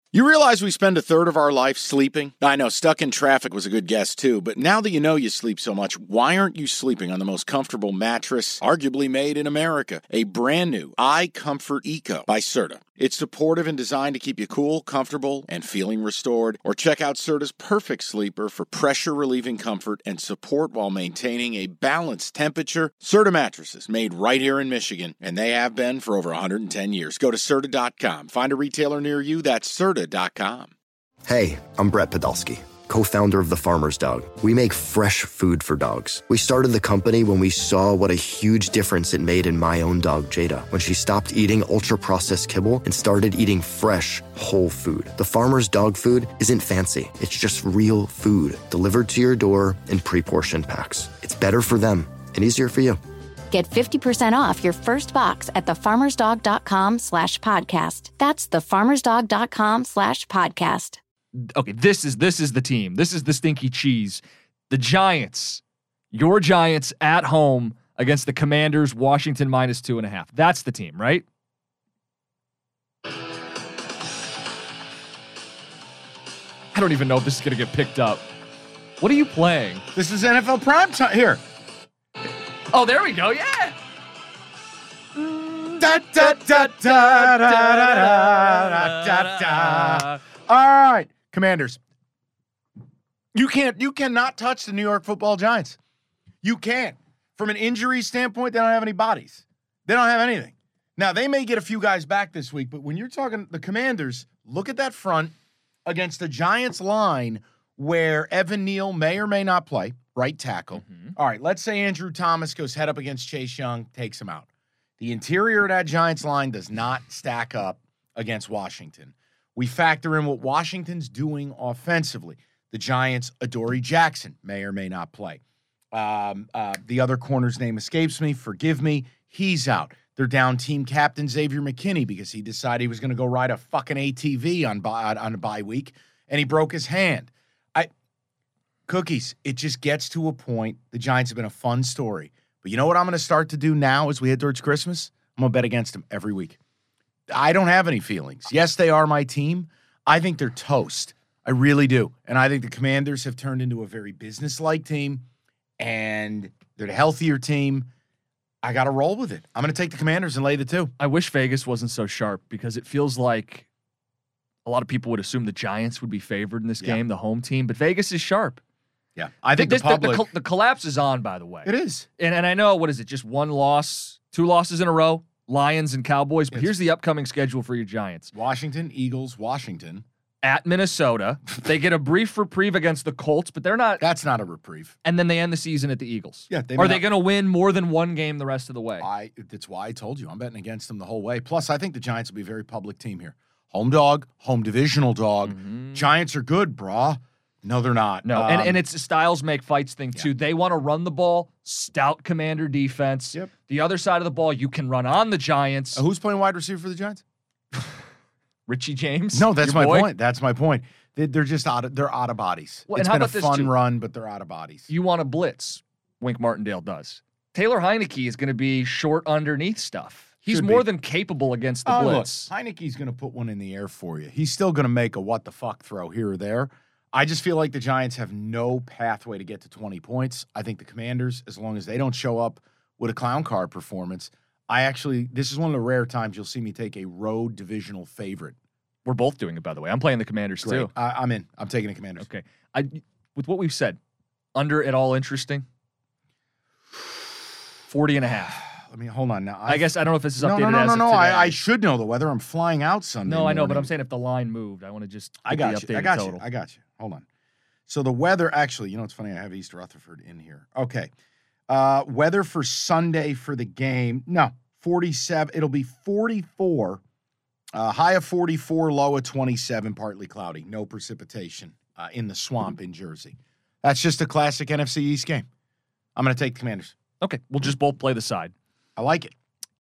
You realize we spend a third of our life sleeping? I know, stuck in traffic was a good guess too, but now that you know you sleep so much, why aren't you sleeping on the most comfortable mattress arguably made in America? A brand new iComfort Eco by Serta. It's supportive and designed to keep you cool, comfortable, and feeling restored. Or check out Serta's Perfect Sleeper for pressure-relieving comfort and support while maintaining a balanced temperature. Serta mattresses, made right here in Michigan, and they have been for over 110 years. Go to Serta.com. Find a retailer near you. That's Serta.com. Hey, I'm Brett Podolsky, co-founder of The Farmer's Dog. We make fresh food for dogs. We started the company when we saw what a huge difference it made in my own dog, Jada, when she stopped eating ultra-processed kibble and started eating fresh, whole food. The Farmer's Dog food isn't fancy. It's just real food delivered to your door in pre-portioned packs. It's better for them and easier for you. Get 50% off your first box at thefarmersdog.com/podcast. That's thefarmersdog.com/podcast. Okay, this is the team. This is the stinky cheese. The Giants. Your Giants at home against the Commanders, Washington -2.5. That's the team, right? I don't even know if this is going to get picked up. What are you playing? This is NFL Prime Time. Here. Oh, there we go. Yeah. Da, da, da, da, da, da, da, da. All right, Commanders. You cannot touch the New York Football Giants. You can't. From an injury standpoint, they don't have any bodies. They don't have anything. Now, they may get a few guys back this week, but when you're talking the Commanders, look at that front against the Giants line where Evan Neal may or may not play, right tackle. Mm-hmm. All right, let's say Andrew Thomas goes head up against Chase Young, takes him out. The interior of that Giants line does not stack up against Washington. We factor in what Washington's doing offensively. The Giants, Adoree Jackson may or may not play. The other corner's name escapes me. Forgive me. He's out. They're down team captain Xavier McKinney because he decided he was going to go ride a fucking ATV on a bye week, and he broke his hand. Cookies, it just gets to a point. The Giants have been a fun story. But you know what I'm going to start to do now as we head towards Christmas? I'm going to bet against them every week. I don't have any feelings. Yes, they are my team. I think they're toast. I really do. And I think the Commanders have turned into a very business-like team, and they're the healthier team. I got to roll with it. I'm going to take the Commanders and lay the 2. I wish Vegas wasn't so sharp because it feels like a lot of people would assume the Giants would be favored in this game, the home team, but Vegas is sharp. Yeah, I think the collapse is on, by the way. It is. And I know, what is it, just 1 loss, 2 losses in a row, Lions and Cowboys, but here's the upcoming schedule for your Giants. Washington, Eagles, Washington. At Minnesota. They get a brief reprieve against the Colts, but they're not. That's not a reprieve. And then they end the season at the Eagles. Yeah. Are they going to win more than 1 game the rest of the way? That's why I told you. I'm betting against them the whole way. Plus, I think the Giants will be a very public team here. Home dog, home divisional dog. Mm-hmm. Giants are good, brah. No, they're not. No, and it's a styles make fights thing, too. They want to run the ball, stout Commander defense. Yep. The other side of the ball, you can run on the Giants. Who's playing wide receiver for the Giants? Richie James? No, that's my point. That's my point. They're just out of bodies. Well, it's been a fun run, but they're out of bodies. You want to blitz. Wink Martindale does. Taylor Heineke is going to be short underneath stuff. He's more than capable against the blitz. Look, Heineke's going to put one in the air for you. He's still going to make a what-the-fuck throw here or there. I just feel like the Giants have no pathway to get to 20 points. I think the Commanders, as long as they don't show up with a clown car performance, this is one of the rare times you'll see me take a road divisional favorite. We're both doing it, by the way. I'm playing the Commanders, too. I'm in. I'm taking the Commanders. Okay. With what we've said, under at all interesting? 40.5. Let me hold on now. I guess I don't know if this is updated No. I should know the weather. I'm flying out Sunday. No, I know, but I'm saying if the line moved, I want to just I got you. I got you. Hold on. So the weather, actually, you know, it's funny. I have East Rutherford in here. Okay. Weather for Sunday for the game. No, 47. It'll be 44. High of 44, low of 27, partly cloudy. No precipitation in the swamp in Jersey. That's just a classic NFC East game. I'm going to take the Commanders. Okay. We'll just both play the side. I like it.